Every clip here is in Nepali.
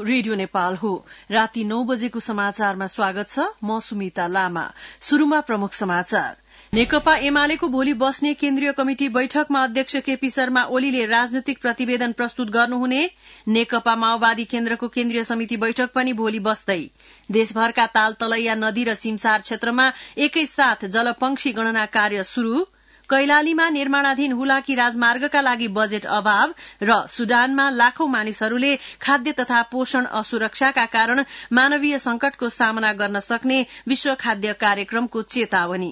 रेडियो नेपाल हो। राति 9 बजेको समाचारमा स्वागत छ। म सुमिता लामा। शुरूमा प्रमुख समाचार। नेकपा एमालेको भोलि बस्ने केन्द्रीय कमिटी बैठकमा अध्यक्ष केपी शर्मा ओलीले राजनैतिक प्रतिवेदन प्रस्तुत गर्नुहुने। नेकपा माओवादी केन्द्रको केन्द्रीय समिति बैठक पनि भोलि बस्दै। देशभरका तालतलैया नदी र सिमसार क्षेत्रमा एकैसाथ जलपंक्षी गणना कार्य शुरू। कैलालीमा निर्माणाधीन हुलाकी राजमार्गका लागि बजेट अभाव र सुडानमा लाखौं मानिसहरूले खाद्य तथा पोषण असुरक्षाका कारण मानवीय संकटको सामना गर्न सक्ने विश्व खाद्य कार्यक्रमको चेतावनी।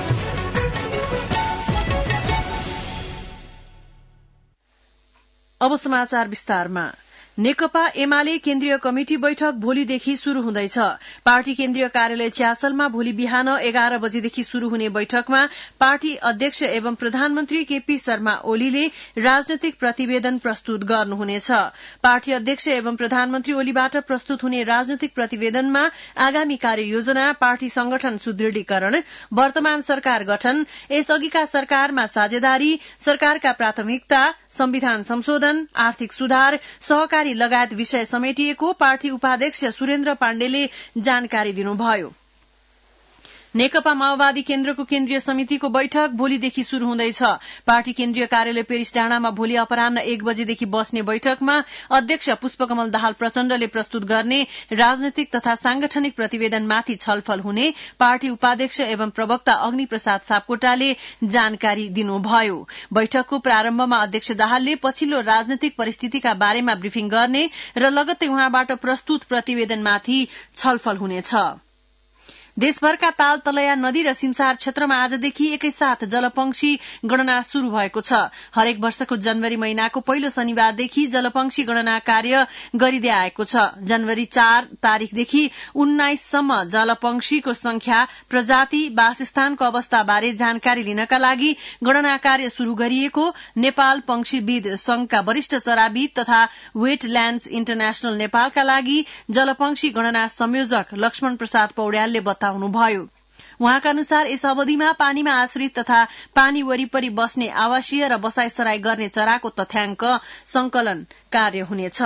अब समाचार विस्तारमा। नेकपा एमाले केन्द्रीय कमिटी बैठक भोलिदेखि शुरू हुँदैछ। पार्टी केन्द्रीय कार्यालय च्यासलमा भोलि बिहान 11 बजेदेखि शुरू हुने बैठकमा पार्टी अध्यक्ष एवं प्रधानमन्त्री केपी शर्मा ओलीले राजनैतिक प्रतिवेदन प्रस्तुत गर्नुहुनेछ। पार्टी अध्यक्ष एवं प्रधानमन्त्री ओलीबाट प्रस्तुत हुने राजनैतिक प्रतिवेदनमा आगामी कार्ययोजना, पार्टी संगठन सुदृढीकरण, वर्तमान सरकार गठन, यसअघिका सरकारमा साझेदारी, सरकारका प्राथमिकता, संविधान संशोधन, आर्थिक सुधार, सहकारी लगायत विषय समेटिएको पार्टी उपाध्यक्ष सुरेन्द्र पाण्डेले जानकारी दिनुभयो। नेकपा माओवादी केन्द्रको केन्द्रीय समितिको बैठक भोलिदेखि शुरू हुँदैछ। पार्टी केन्द्रीय कार्यालय पेरिस डाँडामा भोलि अपराह्न 1 बजेदेखि बस्ने बैठकमा अध्यक्ष पुष्पकमल दाहाल प्रचण्डले प्रस्तुत गर्ने राजनैतिक तथा सांगठनिक प्रतिवेदनमाथि छलफल हुने पार्टी उपाध्यक्ष एवं प्रवक्ता अग्नि प्रसाद सापकोटाले जानकारी दिनुभयो। बैठकको प्रारम्भमा अध्यक्ष दाहालले पछिल्लो राजनैतिक परिस्थितिका बारेमा ब्रिफिङ गर्ने र लगत्तै उहाँबाट प्रस्तुत प्रतिवेदनमाथि छलफल हुनेछ। देशभरका तालतलैया नदी र सिमसार क्षेत्रमा आजदेखि एकैसाथ जलपंक्षी गणना शुरू भएको छ। हरेक वर्षको जनवरी महिनाको पहिलो शनिबारदेखि जलपंक्षी गणना कार्य गरिँदै आएको छ। जनवरी 4 तारिखदेखि 19 सम्म जलपंक्षीको संख्या, प्रजाति, वासस्थानको अवस्थाबारे जानकारी लिनका लागि गणना कार्य शुरू गरिएको नेपाल पंक्षीविद संघका वरिष्ठ चराविद तथा वेटल्याण्ड्स इन्टरनेशनल नेपालका लागि जलपंक्षी गणना संयोजक लक्ष्मण प्रसाद पौड्यालले बताउनुभयो। उहाँका अनुसार यस अवधिमा पानीमा आश्रित तथा पानी वरिपरि बस्ने आवासीय र बसाइसराई गर्ने चराको तथ्याङ्क संकलन कार्य हुनेछ।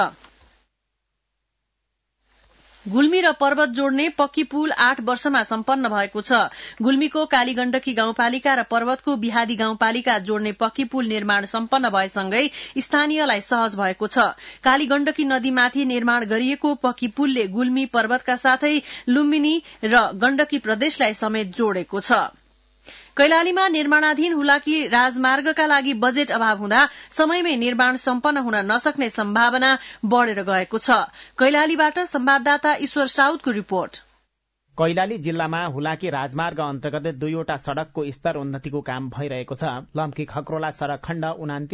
गुल्मी र पर्वत जोड्ने पक्की पुल 8 वर्षमा सम्पन्न भएको छ। गुल्मीको कालीगण्डकी गाउँपालिका र पर्वतको बिहादी गाउँपालिका जोड्ने पक्की पुल निर्माण सम्पन्न भएसँगै स्थानीयलाई सहज भएको छ। कालीगण्डकी नदीमाथि निर्माण गरिएको पक्की पुलले गुल्मी, पर्वतका साथै लुम्बिनी र गण्डकी प्रदेशलाई समेत जोडेको छ। कैलालीमा निर्माणाधीन हुलाकी राजमार्गका लागि बजेट अभाव हुँदा समयमै निर्माण सम्पन्न हुन नसक्ने सम्भावना बढ़ेर गएको छ। कैलालीबाट संवाददाता ईश्वर साउदको रिपोर्ट। कैलाली जिल्लामा हुलाकी राजमार्ग अन्तर्गत 2वटा सड़कको स्तर उन्नतिको काम भइरहेको छ। लम्की खक्रोला सड़क खण्ड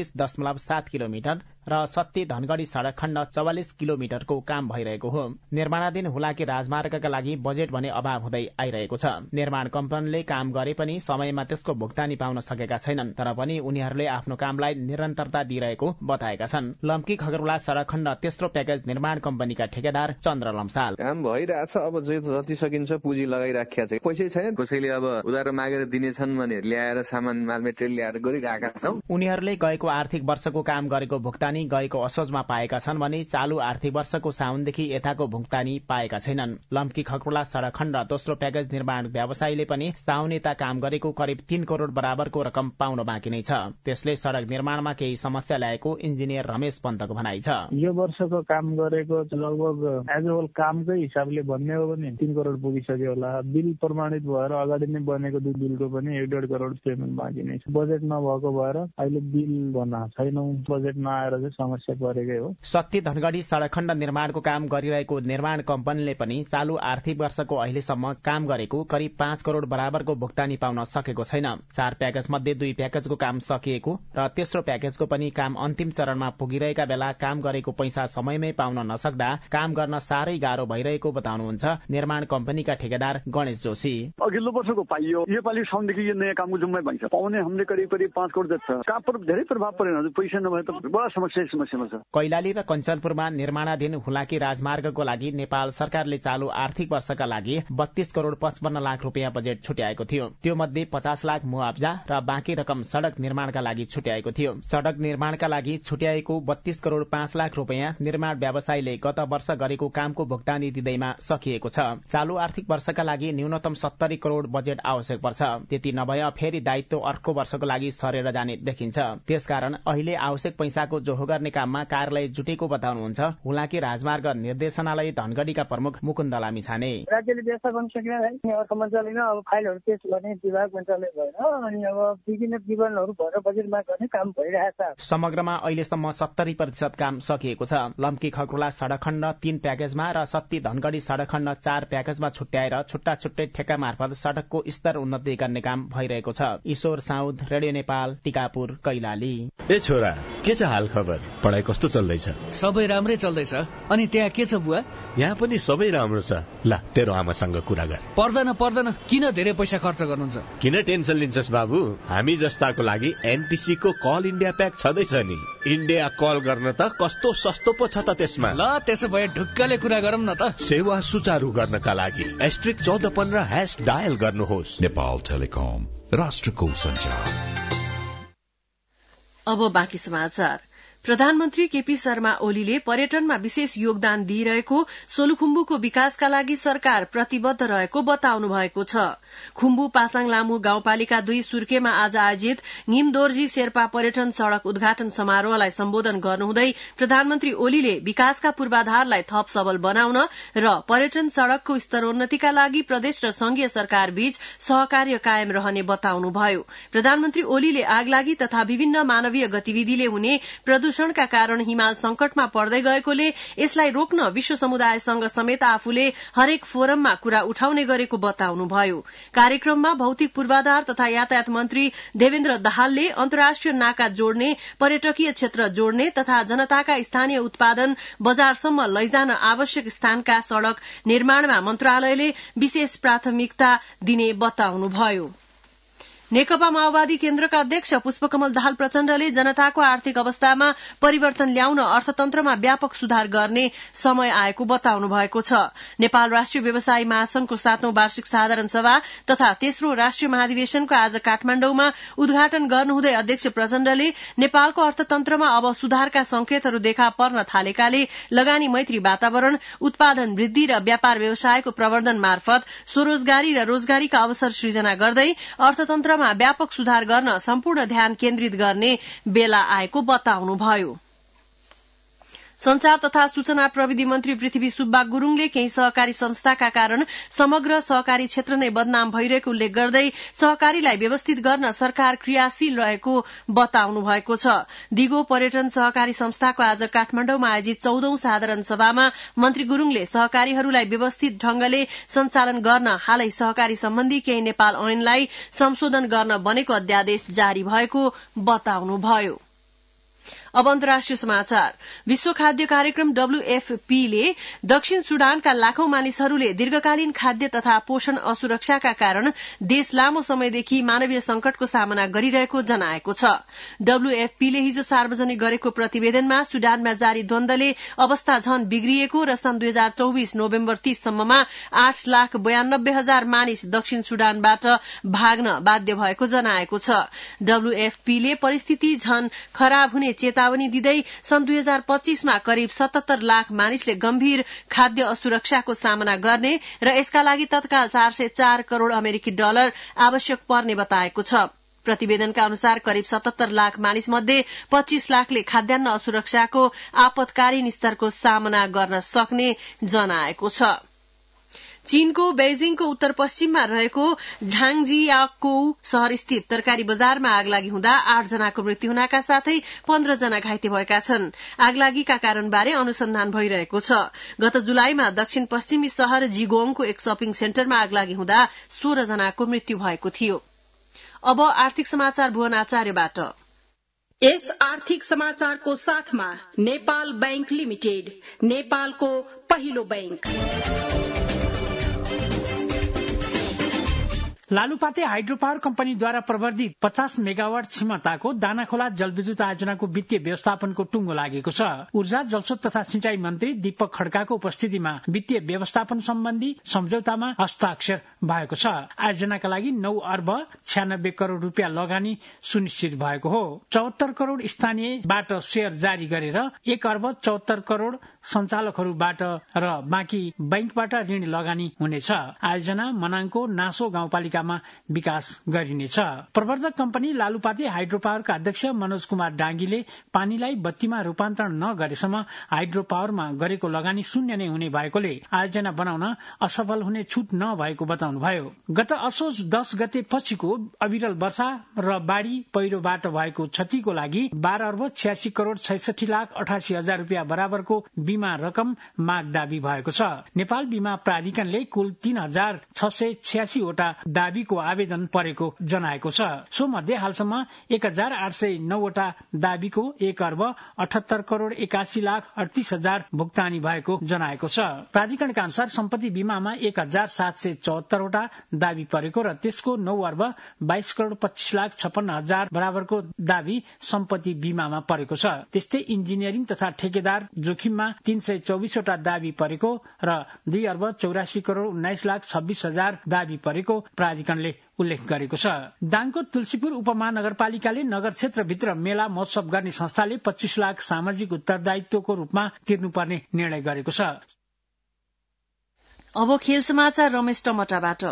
29.7 किलोमिटर र सत्ती धनगढ़ी सड़क खण्ड 44 किलोमिटरको काम भइरहेको हो। निर्माणाधीन हुलाकी राजमार्गका लागि बजेट भने अभाव हुँदै आइरहेको छ। निर्माण कम्पनीले काम गरे पनि समयमा त्यसको भुक्तानी पाउन सकेका छैनन्। तर पनि उनीहरूले आफ्नो कामलाई निरन्तरता दिइरहेको बताएका छन्। लम्की खगरवाला सड़क खण्ड तेस्रो प्याकेज निर्माण कम्पनीका ठेकेदार चन्द्र लम्साल। काम भइरहेछ, अब जति सकिन्छ पुँजी लगाइराखेका छ। पैसै छैन, कसैले अब उधारो मागेर दिनेछन् भने ल्याएर सामान माल मेटेरियल ल्याएर गरिरहेका छौं। उनीहरूले गएको आर्थिक वर्षको काम गरेको भुक्तानी गएको असोजमा पाएका छन् भने चालू आर्थिक वर्षको साउनदेखि यताको भुक्तानी पाएका छैनन्। लम्की खक्रोला सड़क खण्ड दोस्रो प्याकेज निर्माण व्यवसायीले पनि साउन यता काम गरेको करिब 3 करोड़ बराबरको रकम पाउन बाँकी नै छ। त्यसले सड़क निर्माणमा केही समस्या ल्याएको इन्जिनियर रमेश पन्तको भनाइ छ। यो वर्षको काम गरेको लगभग एजुअल कामकै हिसाबले भन्ने हो भने 3 करोड़ पुगिसक्यो होला। बिल प्रमाणित भएर अगाडि नै बनेको बिलको पनि 1.5 करोड़ पेमेन्ट बाँकी नै छ। बजेट नभएको भएर अहिले बिल बना छैनौं। बजेट नआएर चाहिँ समस्या परेकै हो। सत्ती धनगढ़ी सड़क खण्ड निर्माणको काम गरिरहेको निर्माण कम्पनीले पनि चालू आर्थिक वर्षको अहिलेसम्म काम गरेको करिब 5 करोड़ बराबरको भुक्तानी पाउन सकेको छैन। 4 प्याकेज मध्ये 2 प्याकेजको काम सकिएको र तेस्रो प्याकेजको पनि काम अन्तिम चरणमा पुगिरहेका बेला काम गरेको पैसा समयमै पाउन नसक्दा काम गर्न साह्रै गाह्रो भइरहेको बताउनुहुन्छ निर्माण कम्पनीका कम्पनीका ठेकेदार गणेश जोशी। अघिल्लो वर्षको पाइयो, योपालि साउनदेखि यो नयाँ कामको जुम्मै भइन्छ, पाउने हामीले करिब 5 करोड जति छ। काम पर धेरै प्रभाव परेन, पैसा नभए त बडा समस्यामा छ। कैलाली र कञ्चनपुरमा निर्माणाधीन हुलाकी राजमार्गको लागि नेपाल सरकारले चालु आर्थिक वर्षका लागि 32 करोड 55 लाख रुपियाँ बजेट छुट्याएको थियो। त्यो मध्ये 50 लाख मुआब्जा र बाँकी रकम सड़क निर्माणका लागि छुट्याएको थियो। सड़क निर्माणका लागि छुट्याएको 32 करोड 5 लाख रुपियाँ निर्माण व्यवसायीले गत वर्ष गरेको कामको भुक्तानी दिँदैमा सकिएको छ। चालु आर्थिक वर्षका लागि न्यूनतम 70 करोड बजेट आवश्यक पर्छ। त्यति नभए फेरि दायित्व अर्को वर्षको लागि सरेर जाने देखिन्छ। त्यसकारण अहिले आवश्यक पैसाको जोहो गर्ने काममा कार्यालय जुटेको बताउनुहुन्छ हुलाकी राजमार्ग निर्देशनालय धनगढ़ीका प्रमुख मुकुन्द लामिछाने। राज्यले व्यवस्था गर्न सकेन, अर्थ मन्त्रालयमा अब फाइलहरू पेश गर्ने विभाग मन्त्रालय भएर अनि अब विभिन्न विवरणहरू भएर बजेटमा गर्ने काम भइरहेछ। समग्रमा अहिलेसम्म 70% काम सकिएको छ। लम्की खकुला सड़क खण्ड 3 प्याकेजमा र सत्ती धनगढ़ी सड़क खण्ड 4 प्याकेजमा छुट्याएर छुट्टा छुट्टै ठेक्का मार्फत सड़कको स्तर उन्नति गर्ने काम भइरहेको छ। ईश्वर साउद, रेडियो नेपाल, टिकापुर, कैलाली। ए छोरा, के छ हाल खबर? पढाइ कस्तो चल्दैछ? सबै राम्रै चल्दैछ। अनि त्यहाँ के छ बुवा? यहाँ पनि सबै राम्रो छ। ल तेरो आमासँग कुरा गर। पर्दैन, किन धेरै पैसा खर्च गर्नुहुन्छ? किन टेन्सन लिन्छस् बाबु? हामी जस्ताको लागि एनटीसी को कल इन्डिया प्याक छँदैछ नि। इन्डिया कल गर्न त कस्तो सस्तो पो छ त त्यसमा। ल त्यसो भए ढुक्कले कुरा गरौँ न त। सेवा सुचारू गर्नका लागि *1415# डायल गर्नुहोस्। नेपाल टेलिकम, राष्ट्रको सञ्चार। अब बाँकी समाचार। प्रधानमन्त्री केपी शर्मा ओलीले पर्यटनमा विशेष योगदान दिइरहेको सोलुखुम्बुको विकासका लागि सरकार प्रतिबद्ध रहेको बताउनु भएको छ। खुम्बु पासाङ लामु गाउँपालिका 2 सुर्खेमा आज आयोजित निमदोर्जी शेर्पा पर्यटन सड़क उद्घाटन समारोहलाई सम्बोधन गर्नुहुँदै प्रधानमन्त्री ओलीले विकासका पूर्वाधारलाई थप सबल बनाउन र पर्यटन सड़कको स्तरोन्नतिका लागि प्रदेश र संघीय सरकार बीच सहकार्य कायम रहने बताउनुभयो। प्रधानमन्त्री ओलीले आगलागी तथा विभिन्न मानवीय गतिविधिले हुने प्रदूषणका कारण हिमाल संकटमा पर्दै गएकोले यसलाई रोक्न विश्व समुदायसँग समेत आफूले हरेक फोरममा कुरा उठाउने गरेको बताउनुभयो। कार्यक्रममा भौतिक पूर्वाधार तथा यातायात मन्त्री देवेन्द्र दाहालले अन्तर्राष्ट्रिय नाका जोड्ने, पर्यटकीय क्षेत्र जोड्ने तथा जनताका स्थानीय उत्पादन बजारसम्म लैजान आवश्यक स्थानका सड़क निर्माणमा मन्त्रालयले विशेष प्राथमिकता दिने बताउनुभयो। नेकपा माओवादी केन्द्रका अध्यक्ष पुष्पकमल दाहाल प्रचण्डले जनताको आर्थिक अवस्थामा परिवर्तन ल्याउन अर्थतन्त्रमा व्यापक सुधार गर्ने समय आएको बताउनु भएको छ। नेपाल राष्ट्रिय व्यवसायी महासंघको 7औं वार्षिक साधारण सभा तथा तेस्रो राष्ट्रिय महाधिवेशनको आज काठमाण्डौमा उद्घाटन गर्नुहुँदै अध्यक्ष प्रचण्डले नेपालको अर्थतन्त्रमा अब सुधारका संकेतहरू देखा पर्न थालेकाले लगानी मैत्री वातावरण, उत्पादन वृद्धि र व्यापार व्यवसायको प्रवर्धन मार्फत स्वरोजगारी र रोजगारीका अवसर सृजना गर्दै अर्थतन्त्र व्यापक सुधार गर्न सम्पूर्ण ध्यान केन्द्रित गर्ने बेला आएको बताउनुभयो। संचार तथा सूचना प्रविधि मन्त्री पृथ्वी सुब्बा गुरूङले केही सहकारी संस्थाका कारण समग्र सहकारी क्षेत्र नै बदनाम भइरहेको उल्लेख गर्दै सहकारीलाई व्यवस्थित गर्न सरकार क्रियाशील रहेको बताउनु भएको छ। दिगो पर्यटन सहकारी संस्थाको आज काठमाण्डौमा आयोजित 14औं साधारण सभामा मन्त्री गुरूङले सहकारीहरूलाई व्यवस्थित ढंगले सञ्चालन गर्न हालै सहकारी सम्बन्धी केही नेपाल ऐनलाई संशोधन गर्न बनेको अध्यादेश जारी भएको बताउनुभयो। अब अन्तर्राष्ट्रिय समाचार। विश्व खाद्य कार्यक्रम WFP ले दक्षिण सुडानका लाखौं मानिसहरूले दीर्घकालीन खाद्य तथा पोषण असुरक्षाका कारण देश लामो समयदेखि मानवीय संकटको सामना गरिरहेको जनाएको छ। WFP ले हिजो सार्वजनिक गरेको प्रतिवेदनमा सुडानमा जारी द्वन्द्वले अवस्था झन बिग्रिएको र सन् 2024 नोभेम्बर 30 सम्ममा 8,92,000 मानिस दक्षिण सुडानबाट भाग्न बाध्य भएको जनाएको छ। WFP ले परिस्थिति झन खराब हुने चेतावनी दिँदै सन् 2025 मा करिब 77 लाख मानिसले गम्भीर खाद्य असुरक्षाको सामना गर्ने र यसका लागि तत्काल 404 करोड़ अमेरिकी डलर आवश्यक पर्ने बताएको छ। प्रतिवेदनका अनुसार करिब 77 लाख मानिस मध्ये 25 लाखले खाद्यान्न असुरक्षाको आपतकालीन स्तरको सामना गर्न सक्ने जनाएको छ। चीनको बेइजिङको उत्तर पश्चिममा रहेको झाङजियाकोउ शहरस्थित तरकारी बजारमा आगलागी हुँदा 8 जनाको मृत्यु हुनका साथै 15 जना घाइते भएका छन्। आगलागीका कारणबारे अनुसन्धान भइरहेको छ। गत जुलाईमा दक्षिण पश्चिमी शहर जिगोङको एक शपिङ सेन्टरमा आगलागी हुँदा 16 जनाको मृत्यु भएको थियो। अब आर्थिक समाचार भुवन आचार्यबाट। यस आर्थिक समाचारको साथमा नेपाल बैंक लिमिटेड, नेपालको पहिलो बैंक। लालुपाते हाइड्रो पावर कम्पनीद्वारा प्रवर्धित 50 मेगावाट क्षमताको दानाखोला जलविद्युत आयोजनाको वित्तीय व्यवस्थापनको टुङ्गो लागेको छ। ऊर्जा जलस्रोत तथा सिंचाई मन्त्री दीपक खड्काको उपस्थितिमा वित्तीय व्यवस्थापन सम्बन्धी सम्झौतामा हस्ताक्षर भएको छ। आयोजनाका लागि 9 अर्ब 96 करोड़ रूपियाँ लगानी सुनिश्चित भएको हो। 74 करोड़ स्थानीयबाट शेयर जारी गरेर 1 अर्ब 74 करोड़ सञ्चालकहरूबाट र बाँकी बैंकबाट ऋण लगानी हुनेछ। आयोजना मनाङको नासो गाउँपालिका विकास गरिनेछ। प्रवर्धक कम्पनी लालुपाते हाइड्रो पावरका अध्यक्ष मनोज कुमार डाङ्गीले पानीलाई बत्तीमा रूपान्तरण नगरेसम्म हाइड्रो पावरमा गरेको लगानी शून्य नै हुने भएकोले आयोजना बनाउन असफल हुने छुट नभएको बताउनुभयो। गत असोज 10 गते पछिको अविरल वर्षा र बाढ़ी पहिरोबाट भएको क्षतिको लागि 12 अर्ब 86 करोड़ 66 लाख 88 हजार रूपियाँ बराबरको बीमा रकम माग दावी भएको छ। नेपाल बीमा प्राधिकरणले कुल 3686 वटा दावीको आवेदन परेको जनाएको छ। सो मध्ये हालसम्म 1809 वटा दावीको 1 अर्ब 78 करोड़ 81 लाख 38 हजार भुक्तानी भएको जनाएको छ। प्राधिकरणका अनुसार सम्पत्ति बीमामा 1774 वटा दावी परेको र त्यसको 9 अर्ब 22 करोड़ 25 लाख 56 हजार बराबरको दावी सम्पत्ति बीमामा परेको छ। त्यस्तै इन्जिनियरिङ तथा ठेकेदार जोखिममा 324 वटा दावी परेको र 2 अर्ब 84 करोड़ 19 लाख 26 हजार दावी परेको प्राधिकरणले उल्लेख गरेको छ। दाङको तुलसीपुर उपमहानगरपालिकाले नगर क्षेत्रभित्र मेला महोत्सव गर्ने संस्थाले 25 लाख सामाजिक उत्तरदायित्वको रूपमा तिर्नुपर्ने निर्णय गरेको छ। अब खेल समाचार रमेश टमटाबाट।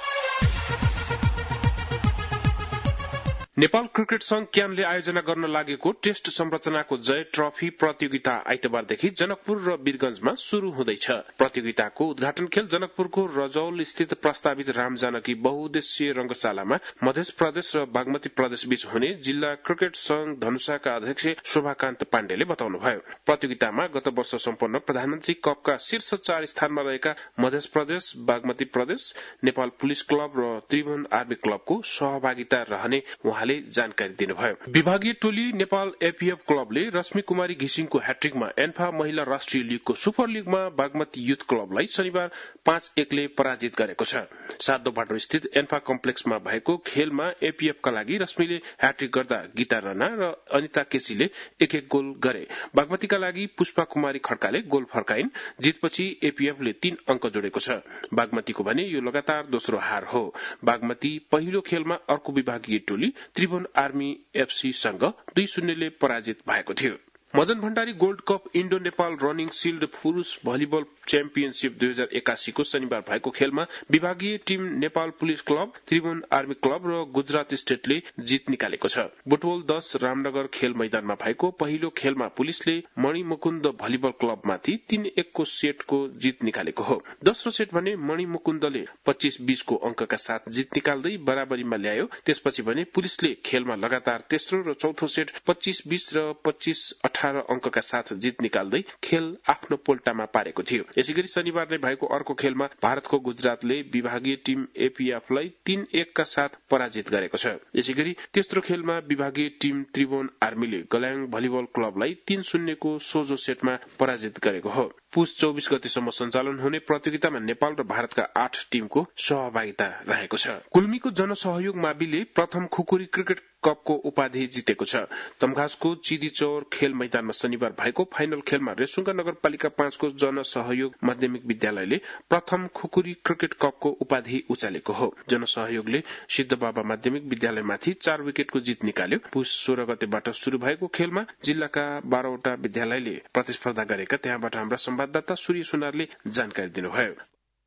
नेपाल क्रिकेट संघ क्यानले आयोजना गर्न लागेको टेस्ट संरचनाको जय ट्रफी प्रतियोगिता आइतबारदेखि जनकपुर र वीरगंजमा शुरू हुँदैछ। प्रतियोगिताको उद्घाटन खेल जनकपुरको रजौल स्थित प्रस्तावित रामजानकी बहुउद्देश्यीय रंगशालामा मध्य प्रदेश र बागमती प्रदेश बीच हुने जिल्ला क्रिकेट संघ धनुषाका अध्यक्ष शोभाकान्त पाण्डेले बताउनुभयो। प्रतियोगितामा गत वर्ष सम्पन्न प्रधानमन्त्री कपका शीर्ष 4 स्थानमा रहेका मध्य प्रदेश, बागमती प्रदेश, नेपाल पुलिस क्लब र त्रिभुवन आर्मी क्लबको सहभागिता रहने जानकारी दिनुभयो। विभागीय टोली नेपाल एपीएफ क्लबले रश्मि कुमारी घिसिङको ह्याट्रिकमा एन्फा महिला राष्ट्रिय लीगको सुपर लीगमा बागमती युथ क्लबलाई शनिबार 5-1 ले पराजित गरेको छ। सातोबाटो स्थित एन्फा कम्प्लेक्समा भएको खेलमा एपीएफका लागि रश्मिले ह्याट्रिक गर्दा गीता राणा र अनिता केसीले 1-1 गोल गरे। बागमतीका लागि पुष्पा कुमारी खड्काले गोल फर्काइन्। जितपछि एपीएफले 3 अंक जोडेको छ। बागमतीको भने यो लगातार दोस्रो हार हो। बागमती पहिलो खेलमा अर्को विभागीय टोली त्रिभुवन आर्मी एफसी सँग 2-0 ले पराजित भएको थियो। Madan Bhandari gold cup Indo Nepal running shield पुरूष भलिबल च्याम्पियनशीप 2081 को शनिबार भएको खेलमा विभागीय team Nepal police club, Tribhuvan army club र गुजरात स्टेटले जित निकालेको छ। बुटवल 10 रामनगर खेल मैदानमा भएको पहिलो खेलमा पुलिसले मणिमुकुन्द भलिबल क्लबमाथि 3-1 को सेटको जित निकालेको हो। दोस्रो सेट भने मणिमुकुन्दले 25-20 को अंकका साथ जित निकाल्दै बराबरीमा ल्यायो। त्यसपछि भने पुलिसले खेलमा लगातार तेस्रो र चौथो सेट 25-20 र 25-18 अंकका साथ जित निकाल्दै खेल आफ्नो पोल्टामा पारेको थियो। यसैगरी शनिबार नै भएको अर्को खेलमा भारतको गुजरातले विभागीय टीम एपीएफलाई 3-1 का साथ पराजित गरेको छ। यसैगरी तेस्रो खेलमा विभागीय टीम त्रिभुवन आर्मीले गल्याङ भलिबल क्लबलाई 3-0 को सोझो सेटमा पराजित गरेको हो। पुस 24 गतेसम्म सञ्चालन हुने प्रतियोगितामा नेपाल र भारतका 8 टीमको सहभागिता रहेको छ। गुल्मीको जनसहयोग माविले प्रथम खुकुरी क्रिकेट कपको उपाधि जितेको छ। तमघासको चिदीचौर खेल मैदानमा शनिबार भएको फाइनल खेलमा रेसुङ्गा नगरपालिका 5 को जनसहयोग माध्यमिक विद्यालयले प्रथम खुकुरी क्रिकेट कपको उपाधि उचालेको हो। जनसहयोगले सिद्धबाबा माध्यमिक विद्यालयमाथि 4 विकेटको जित निकाल्यो। पुस 16 गतेबाट शुरू भएको खेलमा जिल्लाका 12 वटा विद्यालयले प्रतिस्पर्धा गरेका त्यहाँबाट हाम्रा संवाददाता सूर्य सुनारले जानकारी दिनुभयो।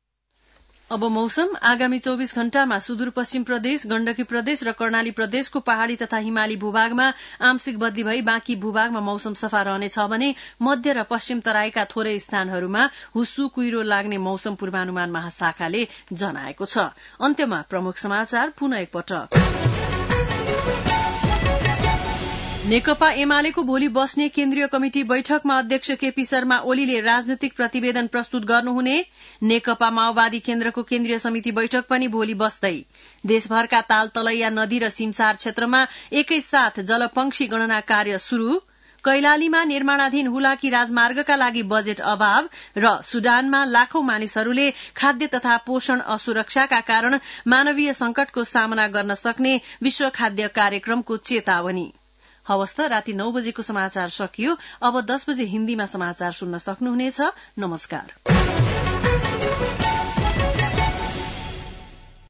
अब मौसम। आगामी 24 घण्टामा सुदूरपश्चिम प्रदेश, गण्डकी प्रदेश र कर्णाली प्रदेशको पहाड़ी तथा हिमाली भूभागमा आंशिक बदली भई बाँकी भूभागमा मौसम सफा रहनेछ भने मध्य र पश्चिम तराईका थोरै स्थानहरूमा हुस्सु कुहिरो लाग्ने मौसम पूर्वानुमान महाशाखाले जनाएको छ। अन्त्यमा प्रमुख समाचार पुनः एकपटक। नेकपा एमालेको भोलि बस्ने केन्द्रीय कमिटी बैठकमा अध्यक्ष केपी शर्मा ओलीले राजनैतिक प्रतिवेदन प्रस्तुत गर्नुहुने। नेकपा माओवादी केन्द्रको केन्द्रीय समिति बैठक पनि भोलि बस्दै। देशभरका ताल तलैया नदी र सिमसार क्षेत्रमा एकैसाथ जलपंक्षी गणना कार्य शुरू। कैलालीमा निर्माणाधीन हुलाकी राजमार्गका लागि बजेट अभाव र सुडानमा लाखौं मानिसहरूले खाद्य तथा पोषण असुरक्षाका कारण मानवीय संकटको सामना गर्न सक्ने विश्व खाद्य कार्यक्रमको चेतावनी। हवस् त, राति 9 बजेको समाचार सकियो। अब 10 बजे हिन्दीमा समाचार सुन्न सक्नुहुनेछ। नमस्कार।